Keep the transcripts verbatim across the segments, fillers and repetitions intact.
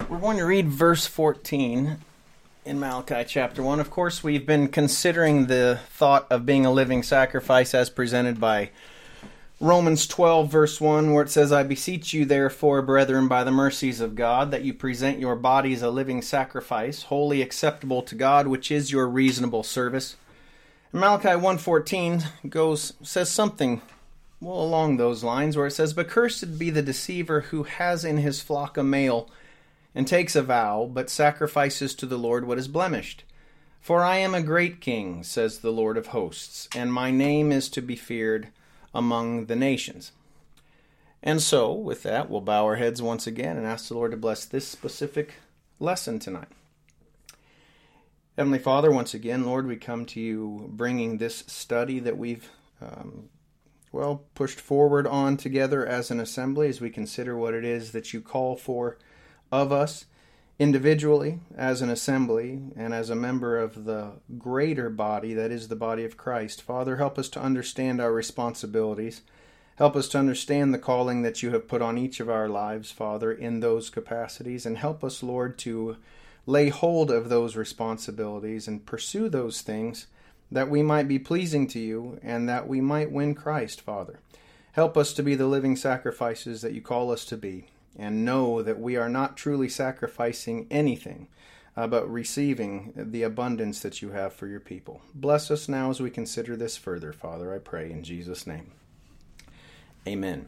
We're going to read verse fourteen in Malachi chapter one. Of course, we've been considering the thought of being a living sacrifice as presented by Romans twelve, verse one, where it says, I beseech you, therefore, brethren, by the mercies of God, that you present your bodies a living sacrifice, wholly acceptable to God, which is your reasonable service. And Malachi one fourteen goes says something well along those lines, where it says, But cursed be the deceiver who has in his flock a male, and takes a vow, but sacrifices to the Lord what is blemished. For I am a great king, says the Lord of hosts, and my name is to be feared among the nations. And so, with that, we'll bow our heads once again and ask the Lord to bless this specific lesson tonight. Heavenly Father, once again, Lord, we come to you bringing this study that we've, um, well, pushed forward on together as an assembly as we consider what it is that you call for of us individually, as an assembly, and as a member of the greater body that is the body of Christ. Father, help us to understand our responsibilities. Help us to understand the calling that you have put on each of our lives, Father, in those capacities. And help us, Lord, to lay hold of those responsibilities and pursue those things that we might be pleasing to you and that we might win Christ, Father. Help us to be the living sacrifices that you call us to be, and know that we are not truly sacrificing anything, uh, but receiving the abundance that you have for your people. Bless us now as we consider this further, Father, I pray in Jesus' name. Amen.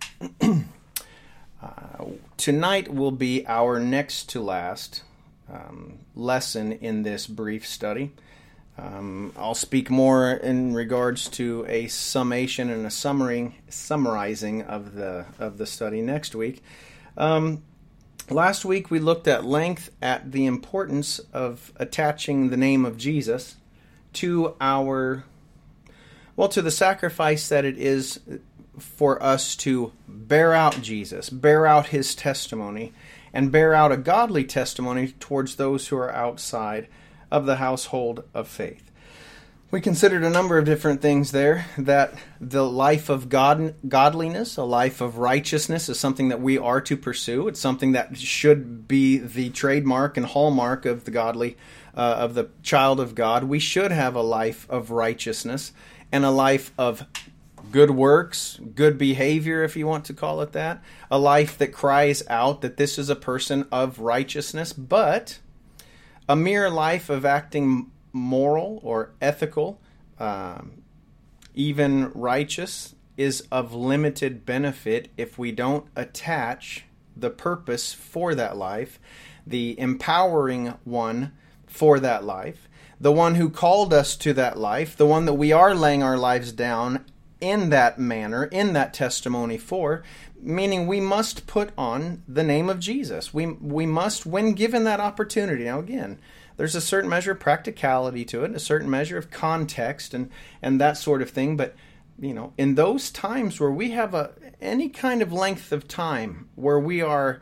uh, tonight will be our next to last um, lesson in this brief study. Um, I'll speak more in regards to a summation and a summary, summarizing of the of the study next week. Um, last week we looked at length at the importance of attaching the name of Jesus to our, well, to the sacrifice that it is for us to bear out Jesus, bear out his testimony, and bear out a godly testimony towards those who are outside of the household of faith. We considered a number of different things there, that the life of God, godliness, a life of righteousness is something that we are to pursue. It's something that should be the trademark and hallmark of the godly, uh, of the child of God. We should have a life of righteousness and a life of good works, good behavior, if you want to call it that. A life that cries out that this is a person of righteousness, but a mere life of acting moral or ethical, um, even righteous, is of limited benefit if we don't attach the purpose for that life, the empowering one for that life, the one who called us to that life, the one that we are laying our lives down in that manner, in that testimony for, meaning we must put on the name of Jesus. We we must, when given that opportunity. Now again, there's a certain measure of practicality to it, a certain measure of context and, and that sort of thing. But, you know, in those times where we have a any kind of length of time where we are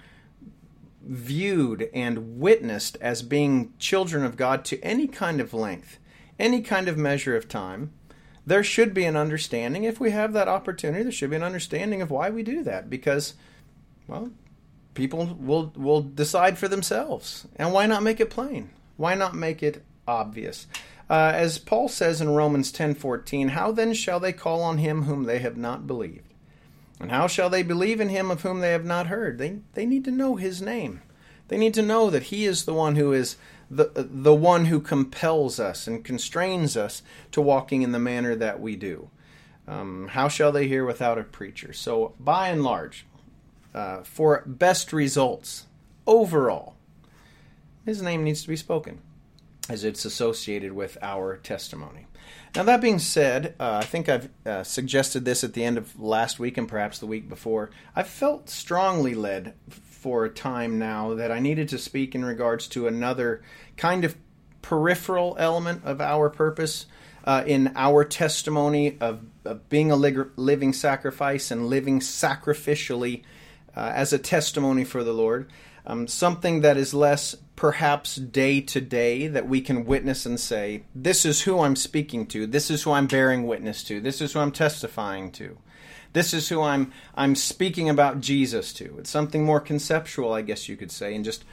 viewed and witnessed as being children of God to any kind of length, any kind of measure of time, there should be an understanding. If we have that opportunity, there should be an understanding of why we do that. Because, well, people will will decide for themselves. And why not make it plain? Why not make it obvious? Uh, as Paul says in Romans ten fourteen, how then shall they call on him whom they have not believed? And how shall they believe in him of whom they have not heard? They they need to know his name. They need to know that he is the one who is the the one who compels us and constrains us to walking in the manner that we do. Um, how shall they hear without a preacher? So by and large, uh, for best results overall, his name needs to be spoken as it's associated with our testimony. Now, that being said, uh, I think I've uh, suggested this at the end of last week and perhaps the week before. I've felt strongly led for a time now that I needed to speak in regards to another kind of peripheral element of our purpose uh, in our testimony of, of being a lig- living sacrifice and living sacrificially uh, as a testimony for the Lord. Um, something that is less perhaps day to day, that we can witness and say, this is who I'm speaking to, this is who I'm bearing witness to, this is who I'm testifying to. This is who I'm I'm speaking about Jesus to. It's something more conceptual, I guess you could say, and just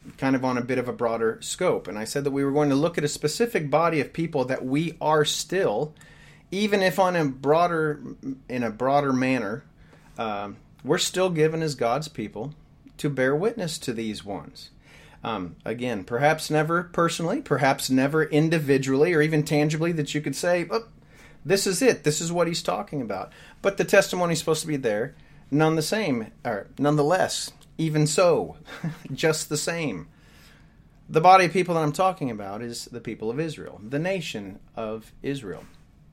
kind of on a bit of a broader scope. And I said that we were going to look at a specific body of people that we are still, even if on a broader, in a broader manner, um, we're still given as God's people to bear witness to these ones. Um, again, perhaps never personally, perhaps never individually or even tangibly that you could say, oh, this is it, this is what he's talking about. But the testimony is supposed to be there, none the same, or nonetheless, even so, just the same. The body of people that I'm talking about is the people of Israel, the nation of Israel.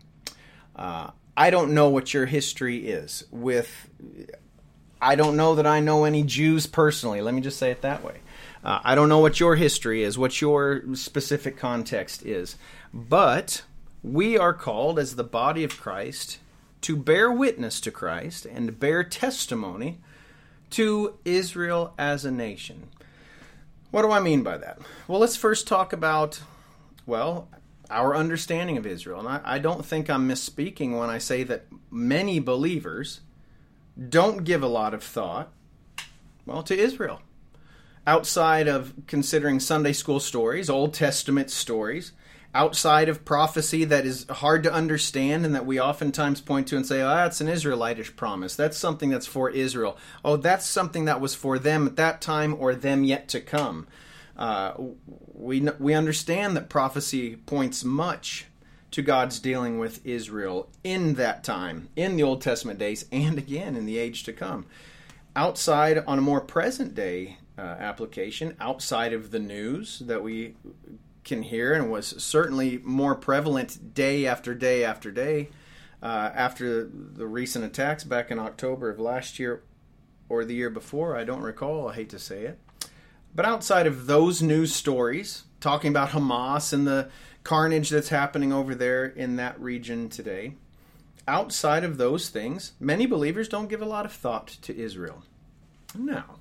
Uh, I don't know what your history is with, I don't know that I know any Jews personally, let me just say it that way. Uh, I don't know what your history is, what your specific context is, but we are called as the body of Christ to bear witness to Christ and bear testimony to Israel as a nation. What do I mean by that? Well, let's first talk about, well, our understanding of Israel. And I, I don't think I'm misspeaking when I say that many believers don't give a lot of thought, well, to Israel. Outside of considering Sunday school stories, Old Testament stories, outside of prophecy that is hard to understand and that we oftentimes point to and say, oh, that's an Israelitish promise. That's something that's for Israel. Oh, that's something that was for them at that time or them yet to come. Uh, we, we understand that prophecy points much to God's dealing with Israel in that time, in the Old Testament days, and again in the age to come. Outside, on a more present day uh, application, outside of the news that we can hear, and was certainly more prevalent day after day after day uh, after the recent attacks back in October of last year or the year before, I don't recall, I hate to say it. But outside of those news stories, talking about Hamas and the carnage that's happening over there in that region today, outside of those things, many believers don't give a lot of thought to Israel. Now,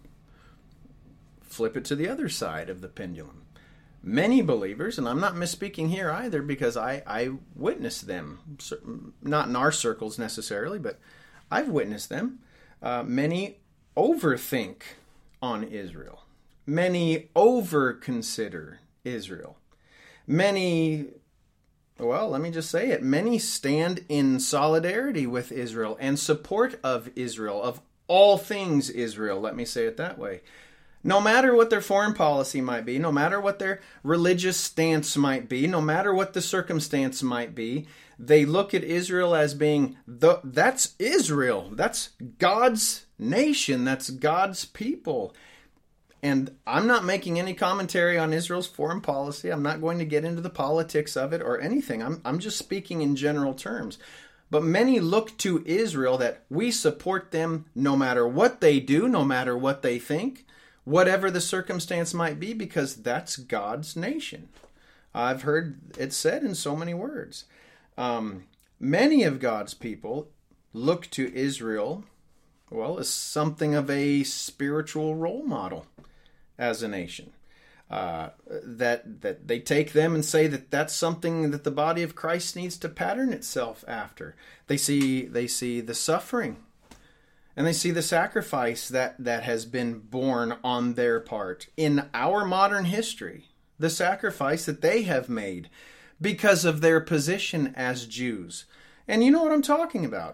flip it to the other side of the pendulum. Many believers, and I'm not misspeaking here either because I, I witnessed them, not in our circles necessarily, but I've witnessed them. Uh, many overthink on Israel. Many over-consider Israel. Many, well, let me just say it, many stand in solidarity with Israel and support of Israel, of all things Israel, let me say it that way. No matter what their foreign policy might be, no matter what their religious stance might be, no matter what the circumstance might be, they look at Israel as being, the, that's Israel, that's God's nation, that's God's people. And I'm not making any commentary on Israel's foreign policy. I'm not going to get into the politics of it or anything. I'm, I'm just speaking in general terms. But many look to Israel that we support them no matter what they do, no matter what they think, whatever the circumstance might be, because that's God's nation. I've heard it said in so many words. Um, many of God's people look to Israel, well, as something of a spiritual role model as a nation. Uh, that that they take them and say that that's something that the body of Christ needs to pattern itself after. They see they see the suffering, and they see the sacrifice that, that has been borne on their part in our modern history, the sacrifice that they have made because of their position as Jews. And you know what I'm talking about.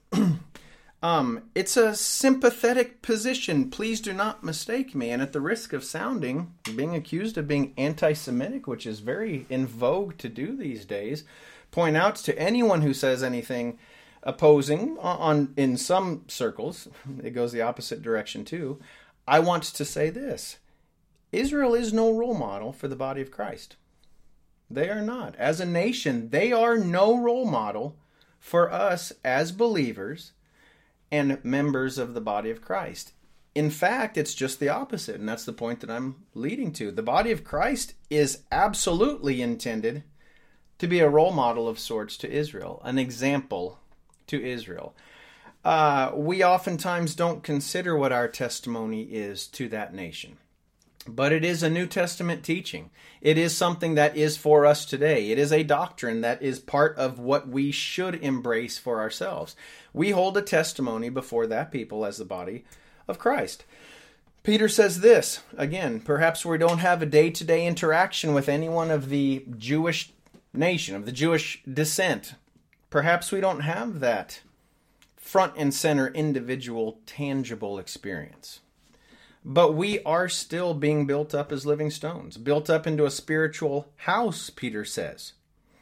Um, it's a sympathetic position. Please do not mistake me. And at the risk of sounding, being accused of being anti-Semitic, which is very in vogue to do these days, point out to anyone who says anything opposing on, on in some circles, it goes the opposite direction too. I want to say this. Israel is no role model for the body of Christ. They are not. As a nation, they are no role model for us as believers and members of the body of Christ. In fact, it's just the opposite, and that's the point that I'm leading to. The body of Christ is absolutely intended to be a role model of sorts to Israel, an example to Israel. Uh, we oftentimes don't consider what our testimony is to that nation. But it is a New Testament teaching. It is something that is for us today. It is a doctrine that is part of what we should embrace for ourselves. We hold a testimony before that people as the body of Christ. Peter says this, again, perhaps we don't have a day-to-day interaction with anyone of the Jewish nation, of the Jewish descent. Perhaps we don't have that front and center individual tangible experience. But we are still being built up as living stones, built up into a spiritual house, Peter says.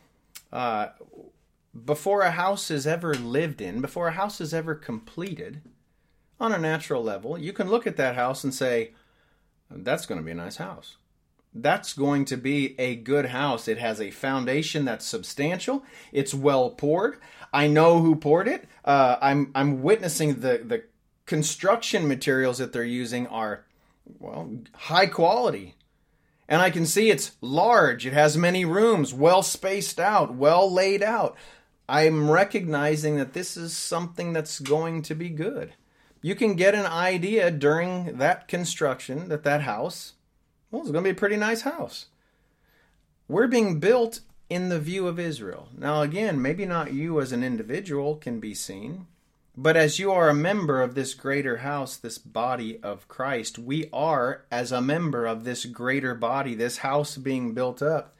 Uh, before a house is ever lived in, before a house is ever completed, on a natural level, you can look at that house and say, that's going to be a nice house. That's going to be a good house. It has a foundation that's substantial. It's well poured. I know who poured it. Uh, I'm I'm witnessing the, the construction materials that they're using are, well, high quality. And I can see it's large. It has many rooms, well spaced out, well laid out. I'm recognizing that this is something that's going to be good. You can get an idea during that construction that that house, well, it's going to be a pretty nice house. We're being built in the view of Israel. Now, again, maybe not you as an individual can be seen, but as you are a member of this greater house, this body of Christ, we are, as a member of this greater body, this house being built up,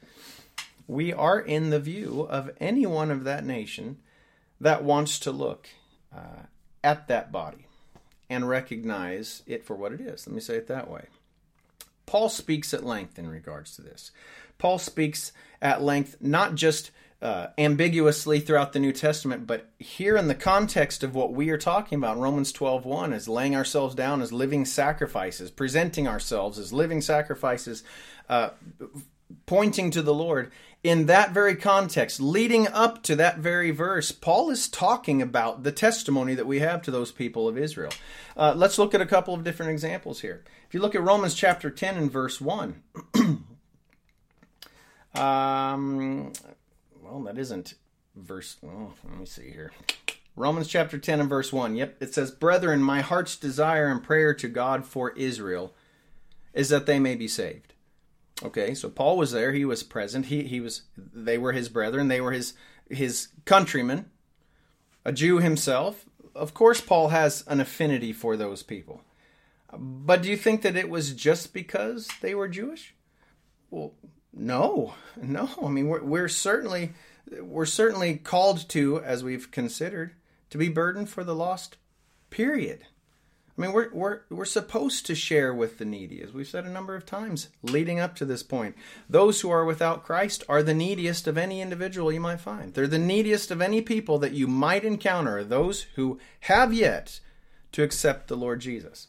we are in the view of anyone of that nation that wants to look uh, at that body and recognize it for what it is. Let me say it that way. Paul speaks at length in regards to this. Paul speaks at length not just uh, ambiguously throughout the New Testament, but here in the context of what we are talking about, Romans twelve one, as laying ourselves down as living sacrifices, presenting ourselves as living sacrifices, uh, pointing to the Lord. In that very context, leading up to that very verse, Paul is talking about the testimony that we have to those people of Israel. Uh, let's look at a couple of different examples here. If you look at Romans chapter ten and verse one, um, well, that isn't verse, oh, let me see here. Romans chapter ten and verse one, yep, it says, "Brethren, my heart's desire and prayer to God for Israel is that they may be saved." Okay, so Paul was there, he was present, he he was they were his brethren, they were his his countrymen, a Jew himself. Of course Paul has an affinity for those people. But do you think that it was just because they were Jewish? Well, no. No. I mean, we're, we're certainly we're certainly called to, as we've considered, to be burdened for the lost, period. I mean, we're we're we're supposed to share with the needy, as we've said a number of times leading up to this point. Those who are without Christ are the neediest of any individual you might find. They're the neediest of any people that you might encounter, those who have yet to accept the Lord Jesus.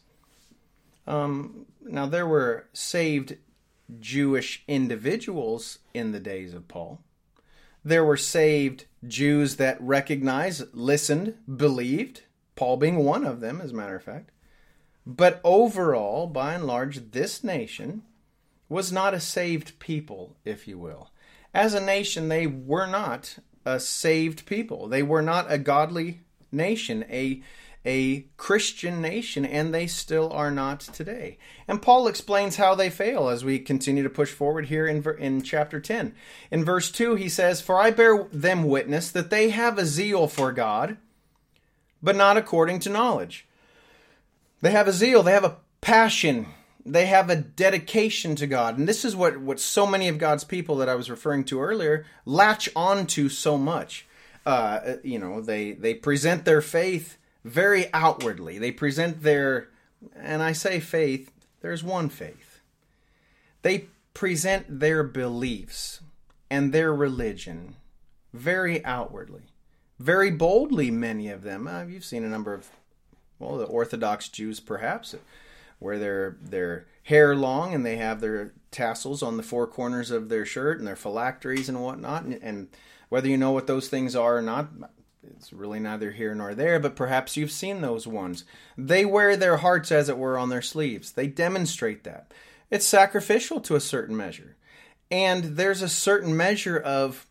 Um, now, there were saved Jewish individuals in the days of Paul. There were saved Jews that recognized, listened, believed, Paul being one of them, as a matter of fact. But overall, by and large, this nation was not a saved people, if you will. As a nation, they were not a saved people. They were not a godly nation, a, a Christian nation, and they still are not today. And Paul explains how they fail as we continue to push forward here in, in chapter ten. In verse two, he says, "For I bear them witness that they have a zeal for God, but not according to knowledge." They have a zeal, they have a passion, they have a dedication to God. And this is what, what so many of God's people that I was referring to earlier latch onto so much. Uh, you know, they, they present their faith very outwardly. They present their, and I say faith, there's one faith. They present their beliefs and their religion very outwardly. Very boldly, many of them. Uh, you've seen a number of, well, the Orthodox Jews perhaps, where their their hair long and they have their tassels on the four corners of their shirt and their phylacteries and whatnot. And, and whether you know what those things are or not, it's really neither here nor there, but perhaps you've seen those ones. They wear their hearts, as it were, on their sleeves. They demonstrate that. It's sacrificial to a certain measure. And there's a certain measure of,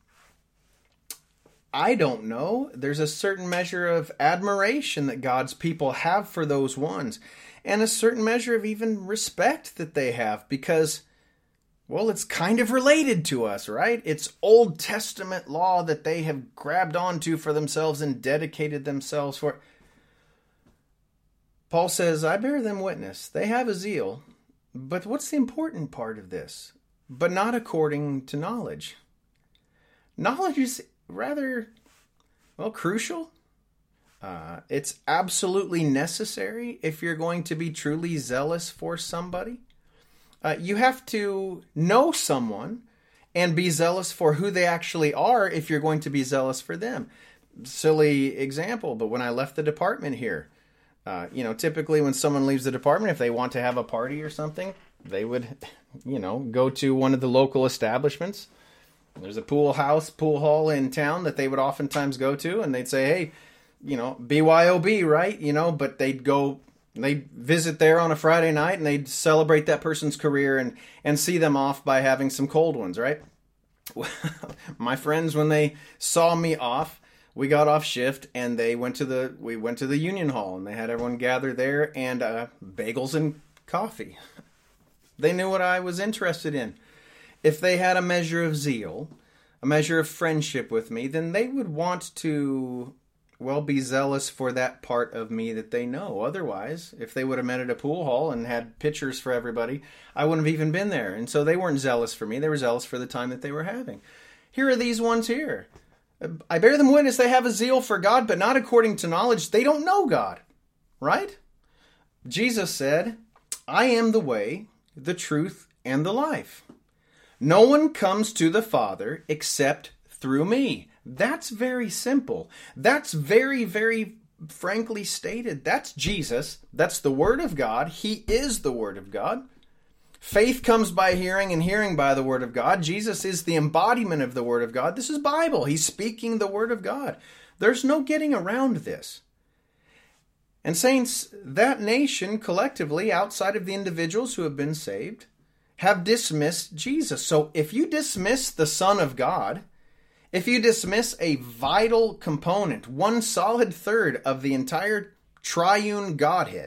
I don't know, there's a certain measure of admiration that God's people have for those ones, and a certain measure of even respect that they have, because, well, it's kind of related to us, right? It's Old Testament law that they have grabbed onto for themselves and dedicated themselves for. Paul says, I bear them witness. They have a zeal. But what's the important part of this? But not according to knowledge. Knowledge is rather, well, crucial. Uh, it's absolutely necessary if you're going to be truly zealous for somebody. Uh, you have to know someone and be zealous for who they actually are if you're going to be zealous for them. Silly example, but when I left the department here, uh, you know, typically when someone leaves the department, if they want to have a party or something, they would, you know, go to one of the local establishments. There's a pool house, pool hall in town that they would oftentimes go to, and they'd say, hey, you know, B Y O B, right? You know, but they'd go, they'd visit there on a Friday night, and they'd celebrate that person's career and, and see them off by having some cold ones, right? My friends, when they saw me off, we got off shift, and they went to the, we went to the Union Hall, and they had everyone gather there, and uh, bagels and coffee. They knew what I was interested in. If they had a measure of zeal, a measure of friendship with me, then they would want to, well, be zealous for that part of me that they know. Otherwise, if they would have met at a pool hall and had pictures for everybody, I wouldn't have even been there. And so they weren't zealous for me. They were zealous for the time that they were having. Here are these ones here. I bear them witness they have a zeal for God, but not according to knowledge. They don't know God, right? Jesus said, I am the way, the truth, and the life. No one comes to the Father except through me. That's very simple. That's very, very frankly stated. That's Jesus. That's the Word of God. He is the Word of God. Faith comes by hearing, and hearing by the Word of God. Jesus is the embodiment of the Word of God. This is Bible. He's speaking the Word of God. There's no getting around this. And saints, that nation collectively, outside of the individuals who have been saved, have dismissed Jesus. So if you dismiss the Son of God, if you dismiss a vital component, one solid third of the entire triune Godhead,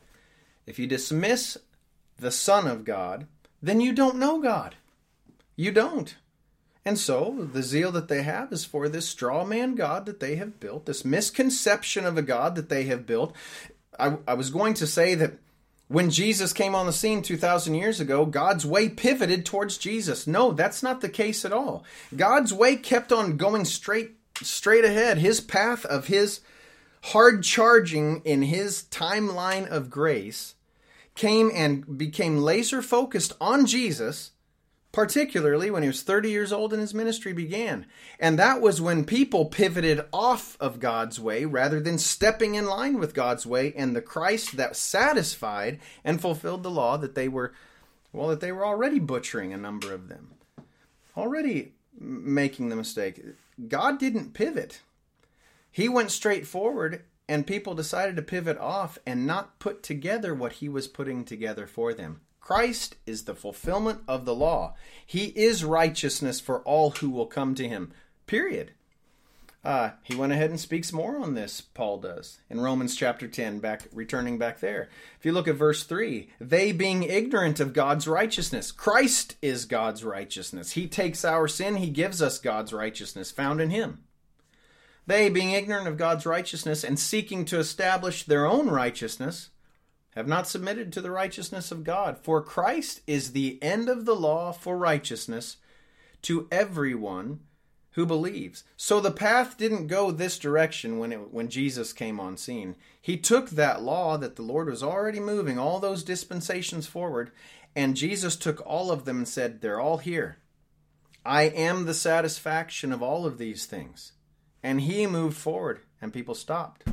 if you dismiss the Son of God, then you don't know God. You don't. And so the zeal that they have is for this straw man God that they have built, this misconception of a God that they have built. I, I was going to say that when Jesus came on the scene two thousand years ago, God's way pivoted towards Jesus. No, that's not the case at all. God's way kept on going straight, straight ahead. His path of his hard charging in his timeline of grace came and became laser focused on Jesus, particularly when he was thirty years old and his ministry began. And that was when people pivoted off of God's way rather than stepping in line with God's way and the Christ that satisfied and fulfilled the law that they were, well, that they were already butchering, a number of them. Already making the mistake. God didn't pivot. He went straight forward, and people decided to pivot off and not put together what he was putting together for them. Christ is the fulfillment of the law. He is righteousness for all who will come to him. Period. Uh, he went ahead and speaks more on this, Paul does, in Romans chapter ten, back returning back there. If you look at verse three, they being ignorant of God's righteousness. Christ is God's righteousness. He takes our sin, he gives us God's righteousness found in him. They, being ignorant of God's righteousness and seeking to establish their own righteousness, have not submitted to the righteousness of God. For Christ is the end of the law for righteousness to everyone who believes. So the path didn't go this direction when it, when Jesus came on scene. He took that law that the Lord was already moving, all those dispensations forward, and Jesus took all of them and said, they're all here. I am the satisfaction of all of these things. And he moved forward, and people stopped.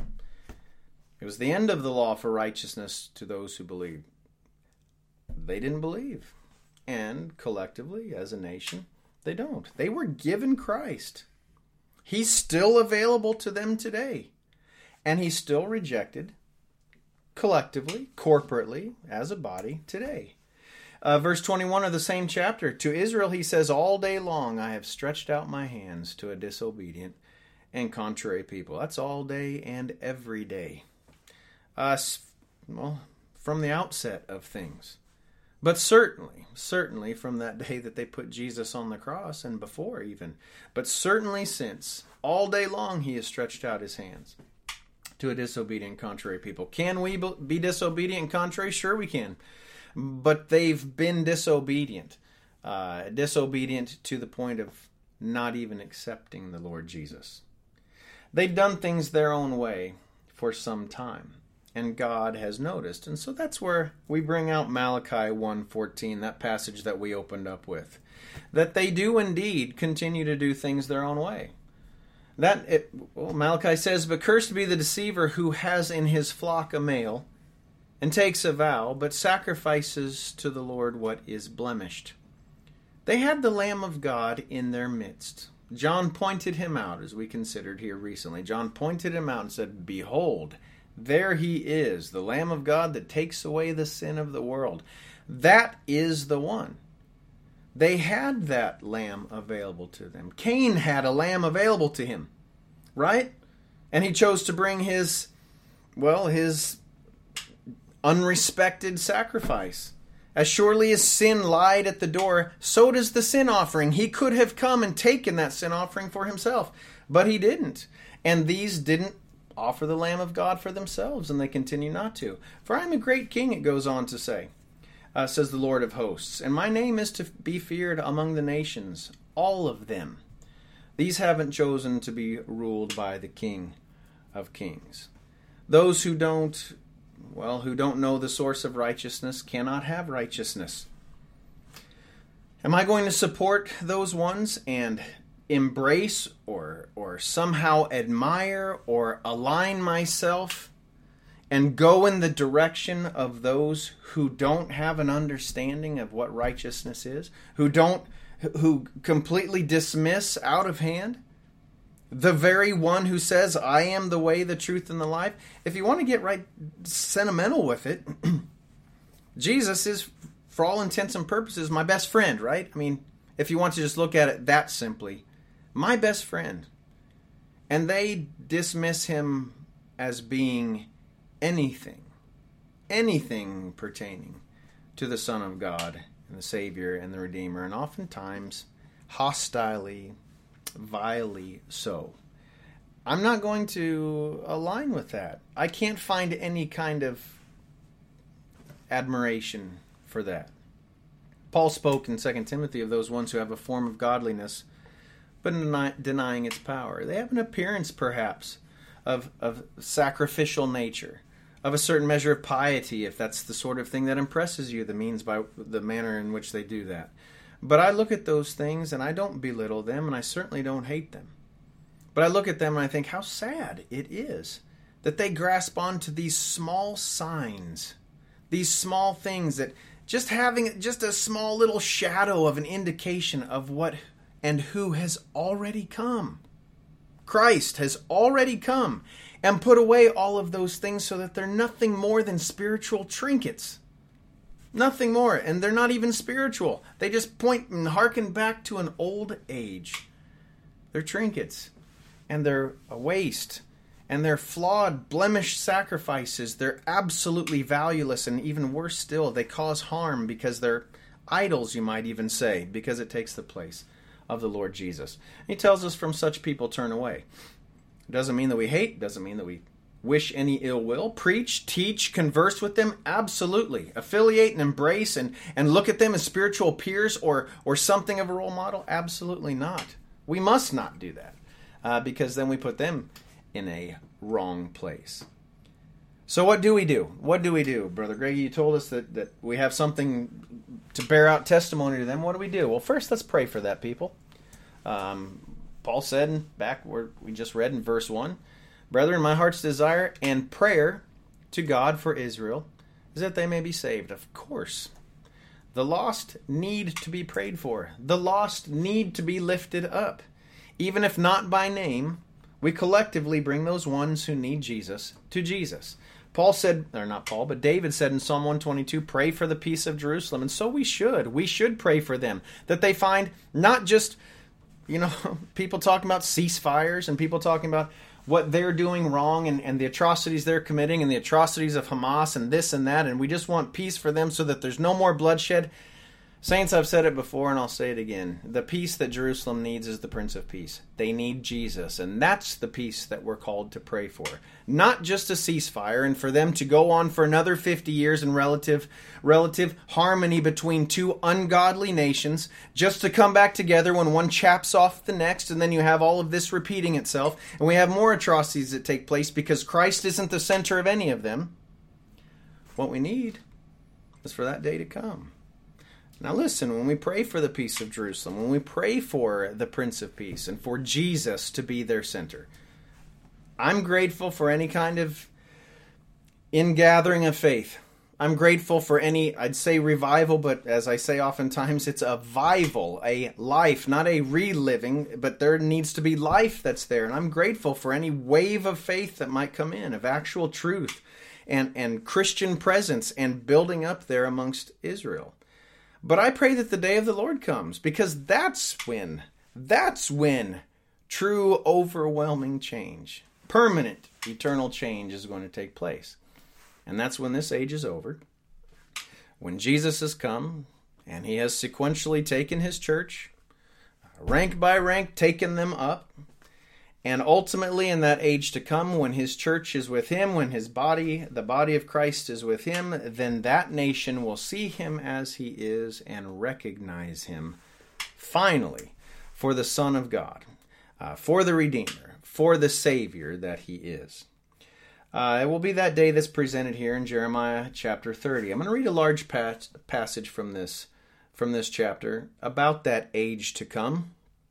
It was the end of the law for righteousness to those who believed. They didn't believe. And collectively, as a nation, they don't. They were given Christ. He's still available to them today. And he's still rejected collectively, corporately, as a body today. Uh, verse twenty-one of the same chapter. To Israel he says, all day long I have stretched out my hands to a disobedient and contrary people. That's all day and every day. Uh, well, from the outset of things. But certainly, certainly from that day that they put Jesus on the cross and before even. But certainly since, all day long he has stretched out his hands to a disobedient, contrary people. Can we be disobedient and contrary? Sure we can. But they've been disobedient. Uh, disobedient to the point of not even accepting the Lord Jesus. They've done things their own way for some time, and God has noticed. And so that's where we bring out Malachi one fourteen, that passage that we opened up with, that they do indeed continue to do things their own way. That it, well, Malachi says, "But cursed be the deceiver who has in his flock a male, and takes a vow, but sacrifices to the Lord what is blemished." They had the Lamb of God in their midst. John pointed him out, as we considered here recently. John pointed him out and said, "Behold, there he is, the Lamb of God that takes away the sin of the world." That is the one. They had that lamb available to them. Cain had a lamb available to him, right? And he chose to bring his, well, his unrespected sacrifice. As surely as sin lied at the door, so does the sin offering. He could have come and taken that sin offering for himself, but he didn't. And these didn't offer the Lamb of God for themselves, and they continue not to. "For I am a great king," it goes on to say, uh, says the Lord of hosts, "and my name is to be feared among the nations, all of them. These haven't chosen to be ruled by the King of Kings." Those who don't Well, who don't know the source of righteousness cannot have righteousness. Am I going to support those ones and embrace or or somehow admire or align myself and go in the direction of those who don't have an understanding of what righteousness is, who don't who completely dismiss out of hand the very one who says, "I am the way, the truth, and the life"? If you want to get right sentimental with it, Jesus is, for all intents and purposes, my best friend, right? I mean, if you want to just look at it that simply, my best friend. And they dismiss him as being anything, anything pertaining to the Son of God and the Savior and the Redeemer, and oftentimes hostilely, vilely so. I'm not going to align with that. I can't find any kind of admiration for that. Paul spoke in Second Timothy of those ones who have a form of godliness, but deny, denying its power. They have an appearance, perhaps, of, of sacrificial nature, of a certain measure of piety, if that's the sort of thing that impresses you, the means by the manner in which they do that. But I look at those things and I don't belittle them, and I certainly don't hate them. But I look at them and I think how sad it is that they grasp onto these small signs, these small things that just having just a small little shadow of an indication of what and who has already come. Christ has already come and put away all of those things so that they're nothing more than spiritual trinkets. Nothing more. And they're not even spiritual. They just point and hearken back to an old age. They're trinkets. And they're a waste. And they're flawed, blemished sacrifices. They're absolutely valueless. And even worse still, they cause harm because they're idols, you might even say, because it takes the place of the Lord Jesus. He tells us from such people turn away. It doesn't mean that we hate. It doesn't mean that we wish any ill will. Preach, teach, converse with them, absolutely. Affiliate and embrace and, and look at them as spiritual peers or, or something of a role model, absolutely not. We must not do that uh, because then we put them in a wrong place. So what do we do? What do we do? Brother Greg, you told us that, that we have something to bear out testimony to them. What do we do? Well, first let's pray for that people. Um, Paul said back where we just read in verse one, "Brethren, my heart's desire and prayer to God for Israel is that they may be saved." Of course. The lost need to be prayed for. The lost need to be lifted up. Even if not by name, we collectively bring those ones who need Jesus to Jesus. Paul said, or not Paul, but David said in Psalm one twenty-two, "Pray for the peace of Jerusalem." And so we should. We should pray for them. That they find not just, you know, people talking about ceasefires and people talking about what they're doing wrong and, and the atrocities they're committing and the atrocities of Hamas and this and that, and we just want peace for them so that there's no more bloodshed. Saints, I've said it before and I'll say it again. The peace that Jerusalem needs is the Prince of Peace. They need Jesus, and that's the peace that we're called to pray for. Not just a ceasefire and for them to go on for another fifty years in relative relative harmony between two ungodly nations, just to come back together when one chaps off the next, and then you have all of this repeating itself, and we have more atrocities that take place because Christ isn't the center of any of them. What we need is for that day to come. Now listen, when we pray for the peace of Jerusalem, when we pray for the Prince of Peace and for Jesus to be their center, I'm grateful for any kind of ingathering of faith. I'm grateful for any, I'd say revival, but as I say oftentimes, it's a vival, a life, not a reliving, but there needs to be life that's there. And I'm grateful for any wave of faith that might come in, of actual truth and, and Christian presence and building up there amongst Israel. But I pray that the day of the Lord comes, because that's when, that's when true overwhelming change, permanent eternal change is going to take place. And that's when this age is over, when Jesus has come and he has sequentially taken his church, rank by rank, taken them up. And ultimately in that age to come, when his church is with him, when his body, the body of Christ is with him, then that nation will see him as he is and recognize him finally for the Son of God, uh, for the Redeemer, for the Savior that he is. Uh, it will be that day that's presented here in Jeremiah chapter thirty. I'm going to read a large pas- passage from this, from this chapter about that age to come.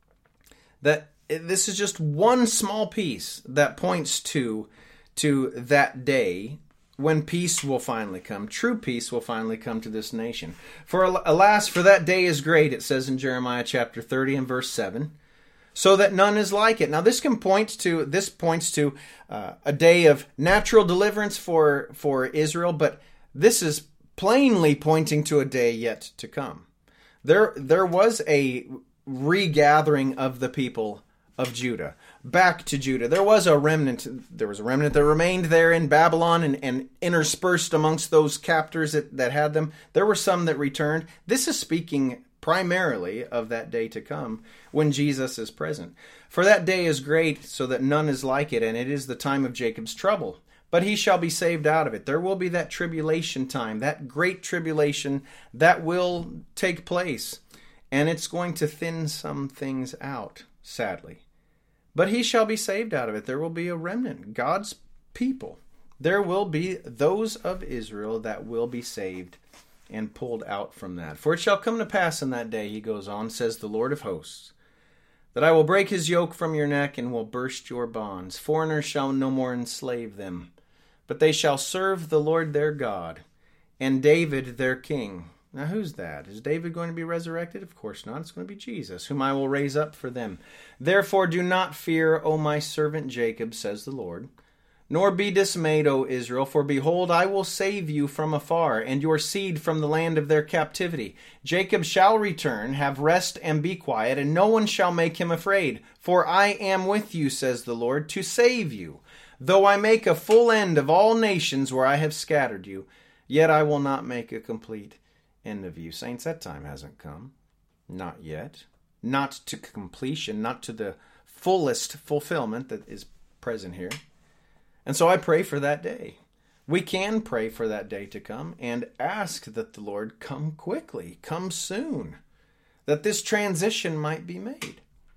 That this is just one small piece that points to, to that day when peace will finally come. True peace will finally come to this nation. For alas, for that day is great, it says in Jeremiah chapter thirty and verse seven, so that none is like it. Now this can point to, this points to uh, a day of natural deliverance for, for Israel, but this is plainly pointing to a day yet to come. There, there was a regathering of the people of Judah, back to Judah. There was a remnant, there was a remnant that remained there in Babylon and, and interspersed amongst those captors that, that had them. There were some that returned. This is speaking primarily of that day to come when Jesus is present. For that day is great, so that none is like it, and it is the time of Jacob's trouble. But he shall be saved out of it. There will be that tribulation time, that great tribulation that will take place, and it's going to thin some things out, sadly. But he shall be saved out of it. There will be a remnant, God's people. There will be those of Israel that will be saved and pulled out from that. For it shall come to pass in that day, he goes on, says the Lord of hosts, that I will break his yoke from your neck and will burst your bonds. Foreigners shall no more enslave them, but they shall serve the Lord their God and David their king. Now who's that? Is David going to be resurrected? Of course not. It's going to be Jesus, whom I will raise up for them. Therefore do not fear, O my servant Jacob, says the Lord, nor be dismayed, O Israel, for behold, I will save you from afar, and your seed from the land of their captivity. Jacob shall return, have rest and be quiet, and no one shall make him afraid. For I am with you, says the Lord, to save you. Though I make a full end of all nations where I have scattered you, yet I will not make a complete end of you. Saints, that time hasn't come. Not yet. Not to completion, not to the fullest fulfillment that is present here. And so I pray for that day. We can pray for that day to come and ask that the Lord come quickly, come soon, that this transition might be made.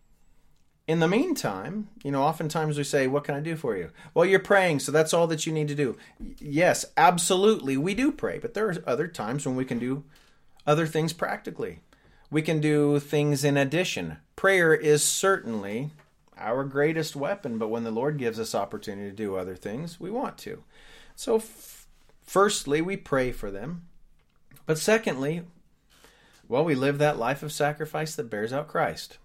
In the meantime, you know, oftentimes we say, what can I do for you? Well, you're praying, so that's all that you need to do. Yes, absolutely, we do pray, but there are other times when we can do other things practically. We can do things in addition. Prayer is certainly our greatest weapon, but when the Lord gives us opportunity to do other things, we want to. So, f- firstly, we pray for them. But secondly, well, we live that life of sacrifice that bears out Christ.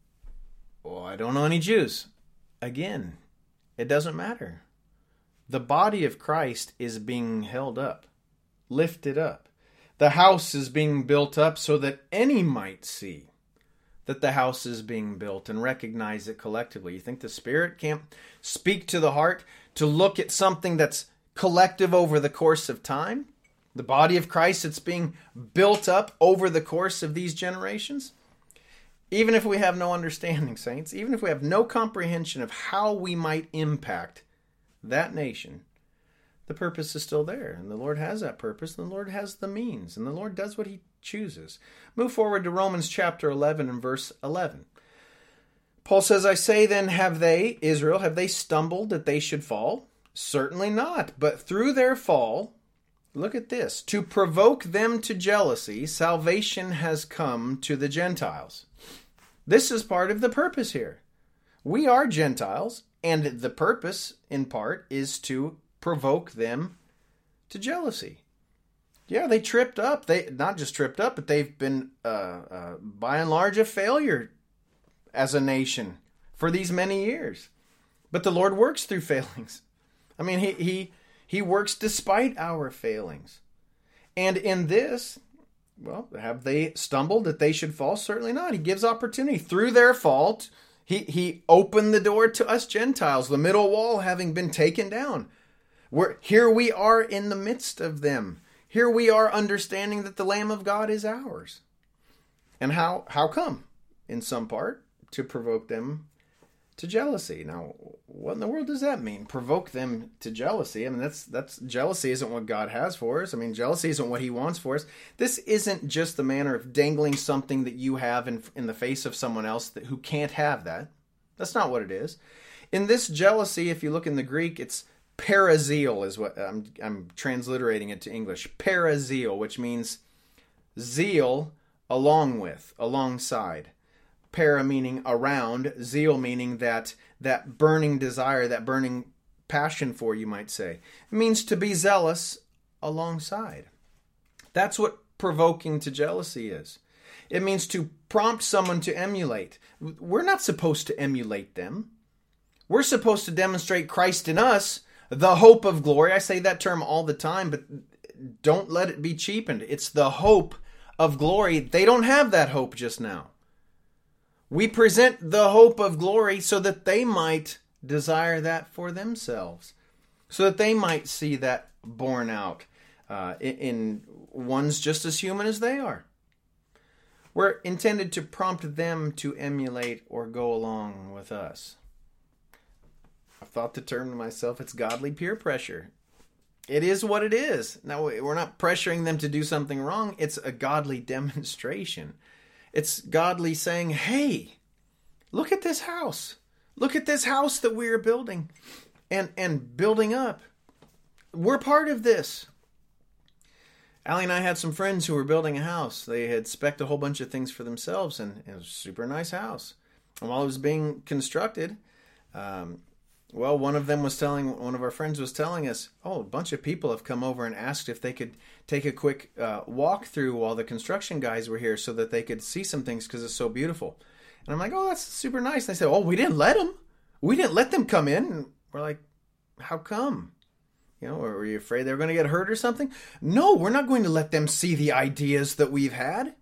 Well, I don't know any Jews. Again, it doesn't matter. The body of Christ is being held up, lifted up. The house is being built up so that any might see that the house is being built and recognize it collectively. You think the Spirit can't speak to the heart to look at something that's collective over the course of time? the body of Christ that's being built up over the course of these generations. Even if we have no understanding, saints, even if we have no comprehension of how we might impact that nation, the purpose is still there. And the Lord has that purpose, and the Lord has the means, and the Lord does what he chooses. Move forward to Romans chapter eleven and verse eleven. Paul says, I say then, have they, Israel, have they stumbled that they should fall? Certainly not. But through their fall, look at this, to provoke them to jealousy, salvation has come to the Gentiles. This is part of the purpose here. We are Gentiles, and the purpose, in part, is to provoke them to jealousy. Yeah, they tripped up. They not just tripped up, but they've been, uh, uh, by and large, a failure as a nation for these many years. But the Lord works through failings. I mean, he he he works despite our failings. And in this, well, have they stumbled that they should fall? Certainly not. He gives opportunity. Through their fault, he, he opened the door to us Gentiles, the middle wall having been taken down. We're, here we are in the midst of them. Here we are understanding that the Lamb of God is ours. And how, how come? In some part, to provoke them to jealousy. Now, what in the world does that mean? Provoke them to jealousy. I mean, that's that's jealousy isn't what God has for us. I mean, jealousy isn't what he wants for us. This isn't just the manner of dangling something that you have in, in the face of someone else that, who can't have that. That's not what it is. In this jealousy, if you look in the Greek, it's parazeal is what I'm, I'm transliterating it to English. Parazeal, which means zeal along with, alongside. Para meaning around, zeal meaning that that burning desire, that burning passion for, you might say. It means to be zealous alongside. That's what provoking to jealousy is. It means to prompt someone to emulate. We're not supposed to emulate them. We're supposed to demonstrate Christ in us, the hope of glory. I say that term all the time, but don't let it be cheapened. It's the hope of glory. They don't have that hope just now. We present the hope of glory so that they might desire that for themselves, so that they might see that borne out uh, in, in ones just as human as they are. We're intended to prompt them to emulate or go along with us. I've thought the term to myself, it's godly peer pressure. It is what it is. Now, we're not pressuring them to do something wrong. It's a godly demonstration. It's godly saying, hey, look at this house. Look at this house that we are building and, and building up. We're part of this. Allie and I had some friends who were building a house. They had spec'd a whole bunch of things for themselves, and it was a super nice house. And while it was being constructed, um, well, one of them was telling, one of our friends was telling us, oh, a bunch of people have come over and asked if they could take a quick uh, walk through while the construction guys were here so that they could see some things because it's so beautiful. And I'm like, oh, that's super nice. And they said, oh, we didn't let them. We didn't let them come in. And we're like, how come? You know, were you afraid they were going to get hurt or something? No, we're not going to let them see the ideas that we've had.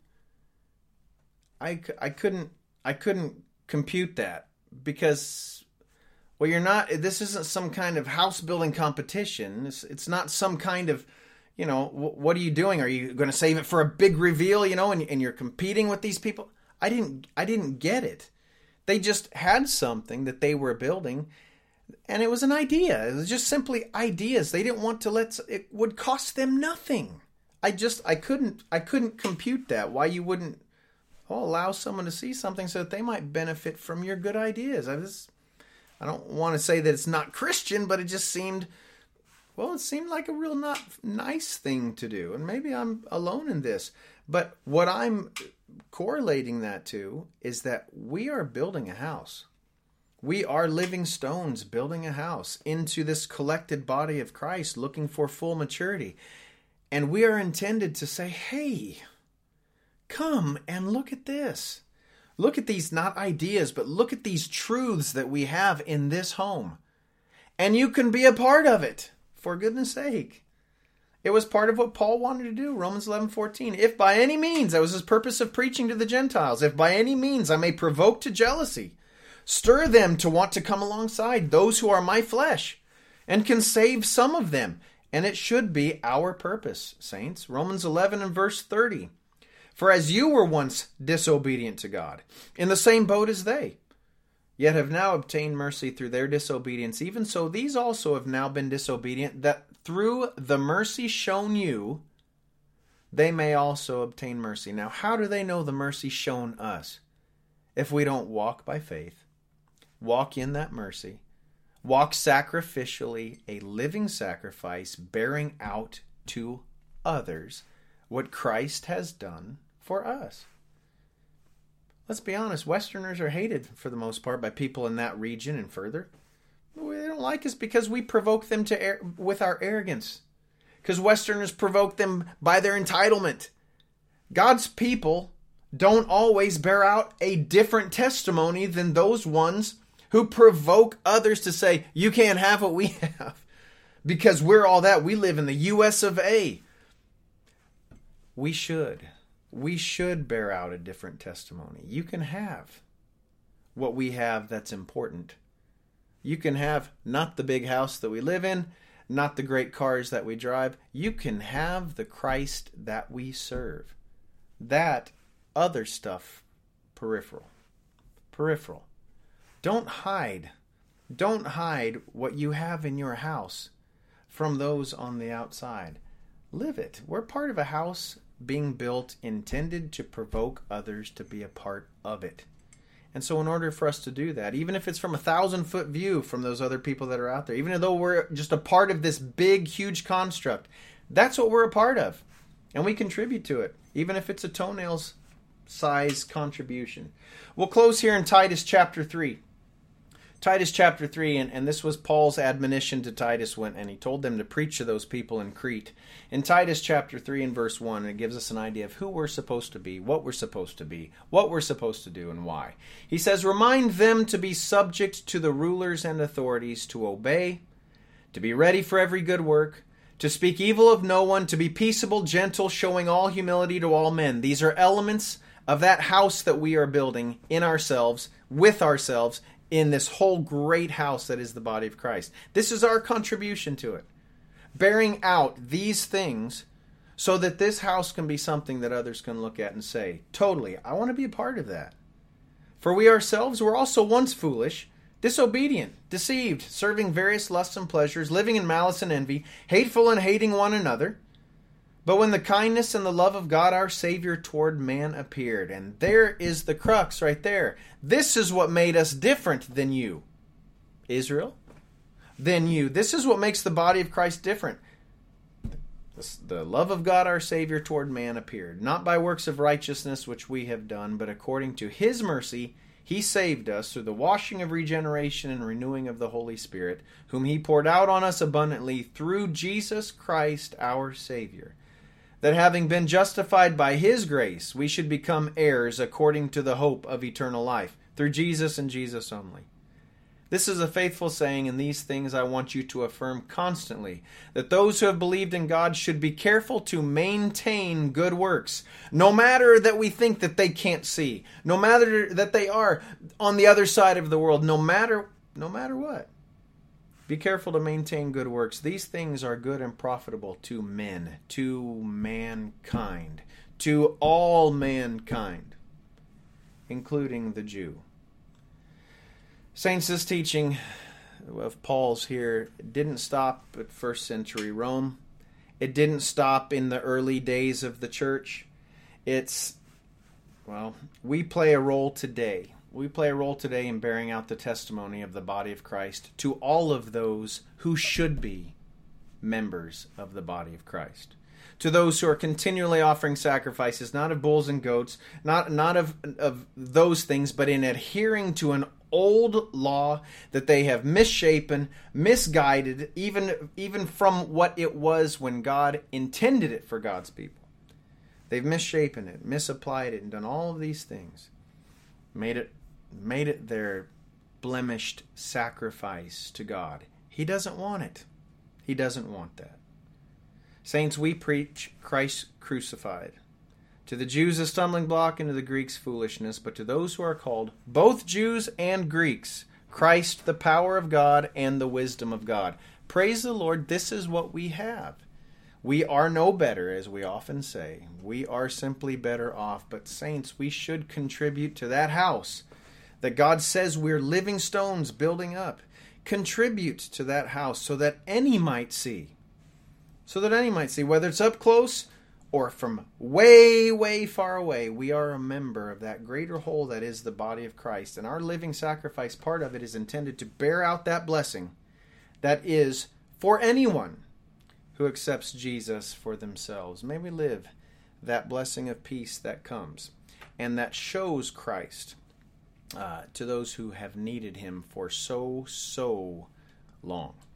I, I couldn't I couldn't compute that because, well, you're not, this isn't some kind of house building competition. It's, it's not some kind of, you know, what are you doing? Are you going to save it for a big reveal, you know, and, and you're competing with these people? I didn't, I didn't get it. They just had something that they were building, and it was an idea. It was just simply ideas. They didn't want to let, it would cost them nothing. I just, I couldn't, I couldn't compute that. Why you wouldn't well, allow someone to see something so that they might benefit from your good ideas. I just, I don't want to say that it's not Christian, but it just seemed, well, it seemed like a real not nice thing to do. And maybe I'm alone in this. But what I'm correlating that to is that we are building a house. We are living stones building a house into this collected body of Christ looking for full maturity. And we are intended to say, hey, come and look at this. Look at these, not ideas, but look at these truths that we have in this home. And you can be a part of it, for goodness sake. It was part of what Paul wanted to do, Romans eleven fourteen. If by any means, that was his purpose of preaching to the Gentiles, if by any means I may provoke to jealousy, stir them to want to come alongside those who are my flesh, and can save some of them. And it should be our purpose, saints. Romans eleven and verse thirty. For as you were once disobedient to God, in the same boat as they, yet have now obtained mercy through their disobedience, even so these also have now been disobedient, that through the mercy shown you, they may also obtain mercy. Now, how do they know the mercy shown us? If we don't walk by faith, walk in that mercy, walk sacrificially, a living sacrifice, bearing out to others what Christ has done for us. Let's be honest, Westerners are hated for the most part by people in that region and further. They don't like us because we provoke them to air, with our arrogance. Because Westerners provoke them by their entitlement. God's people don't always bear out a different testimony than those ones who provoke others to say, you can't have what we have. Because we're all that. We live in the U S of A. We should. We should bear out a different testimony. You can have what we have that's important. You can have not the big house that we live in, not the great cars that we drive. You can have the Christ that we serve. That other stuff, peripheral. Peripheral. Don't hide. Don't hide what you have in your house from those on the outside. Live it. We're part of a house being built intended to provoke others to be a part of it. And so in order for us to do that, even if it's from a thousand foot view from those other people that are out there, even though we're just a part of this big, huge construct, that's what we're a part of. And we contribute to it, even if it's a toenail's size contribution. We'll close here in Titus chapter three. Titus chapter three, and, and this was Paul's admonition to Titus when and he told them to preach to those people in Crete. In Titus chapter three and verse one, it gives us an idea of who we're supposed to be, what we're supposed to be, what we're supposed to do, and why. He says, remind them to be subject to the rulers and authorities, to obey, to be ready for every good work, to speak evil of no one, to be peaceable, gentle, showing all humility to all men. These are elements of that house that we are building in ourselves, with ourselves, in this whole great house that is the body of Christ. This is our contribution to it. Bearing out these things so that this house can be something that others can look at and say, totally, I want to be a part of that. For we ourselves were also once foolish, disobedient, deceived, serving various lusts and pleasures, living in malice and envy, hateful and hating one another. But when the kindness and the love of God our Savior toward man appeared, and there is the crux right there. This is what made us different than you, Israel, than you. This is what makes the body of Christ different. The love of God our Savior toward man appeared, not by works of righteousness which we have done, but according to His mercy He saved us through the washing of regeneration and renewing of the Holy Spirit, whom He poured out on us abundantly through Jesus Christ our Savior, that having been justified by His grace, we should become heirs according to the hope of eternal life, through Jesus and Jesus only. This is a faithful saying, and these things I want you to affirm constantly, that those who have believed in God should be careful to maintain good works, no matter that we think that they can't see, no matter that they are on the other side of the world, no matter, no matter what. Be careful to maintain good works. These things are good and profitable to men, to mankind, to all mankind, including the Jew. Saints, this teaching of Paul's here didn't stop at first century Rome. It didn't stop in the early days of the church. It's, well, we play a role today. We play a role today in bearing out the testimony of the body of Christ to all of those who should be members of the body of Christ. To those who are continually offering sacrifices, not of bulls and goats, not, not of, of those things, but in adhering to an old law that they have misshapen, misguided, even, even from what it was when God intended it for God's people. They've misshapen it, misapplied it, and done all of these things. Made it made it their blemished sacrifice to God. He doesn't want it. He doesn't want that. Saints, we preach Christ crucified. To the Jews a stumbling block, and to the Greeks foolishness, but to those who are called, both Jews and Greeks, Christ the power of God and the wisdom of God. Praise the Lord, this is what we have. We are no better, as we often say. We are simply better off. But saints, we should contribute to that house that God says we're living stones building up. Contribute to that house so that any might see. So that any might see, whether it's up close or from way, way far away, we are a member of that greater whole that is the body of Christ. And our living sacrifice, part of it is intended to bear out that blessing that is for anyone who accepts Jesus for themselves. May we live that blessing of peace that comes and that shows Christ uh, to those who have needed him for so, so long.